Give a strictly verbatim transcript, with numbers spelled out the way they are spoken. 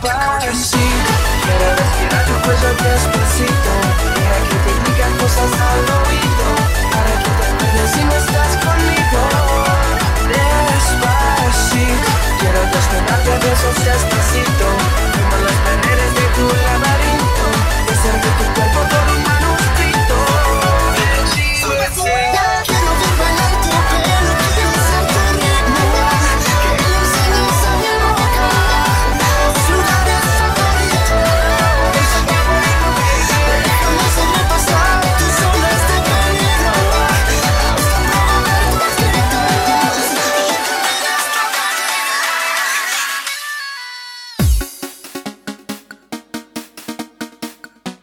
despacito. Quiero respirar tu cuello despacito. Deja que te diga cosas al oído, para que te acuerdes si no estás conmigo. Despacito, quiero desnudarte a besos despacito.